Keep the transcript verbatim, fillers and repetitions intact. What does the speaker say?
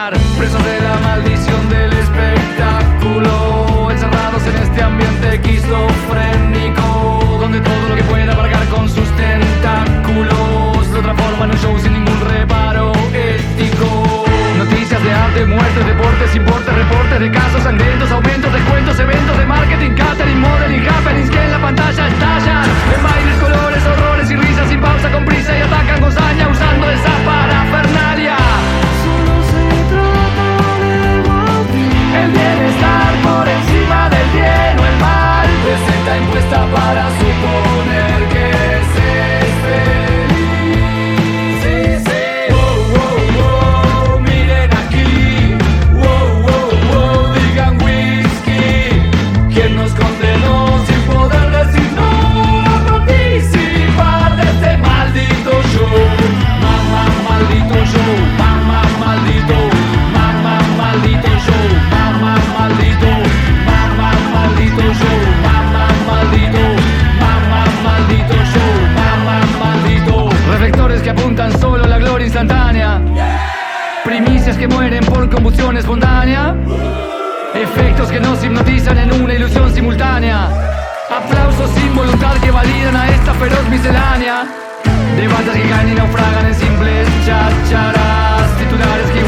estar presos de la maldición del espectáculo, encerrados en este ambiente esquizofrénico, donde todo lo que pueda abarcar con sus tentáculos lo transforma en un show sin ningún reparo ético. Noticias de arte, muertes, deportes, importes, reportes de casos sangrientos, aumentos, descuentos, eventos de marketing, catering, modeling, happenings que en la pantalla estallan en bailes, colores, horrores y risas sin pausa, con prisa y atacan con saña usando esa parafernalia. Solo se trata de batir el bienestar por encima del bien o el mal, receta impuesta para suponer que se es feliz. Sí, sí. Wow, wow, wow, miren aquí. Wow, wow, wow, digan whisky. ¿Quién nos condenó sin poder decir no a participar de este maldito show? Mamá, maldito show. Mamá, maldito. Mamá, maldito show. Mamá, maldito. Mamá, maldito show. Mamá, maldito. Mamá, maldito show. Mamá, maldito. Reflectores que apuntan solo a la gloria instantánea. Primicias que mueren por combustión espontánea. Efectos que nos hipnotizan en una ilusión simultánea. Aplausos sin voluntad que validan a esta feroz miscelánea. Debates que caen y naufragan en simples chacharas. Titulares que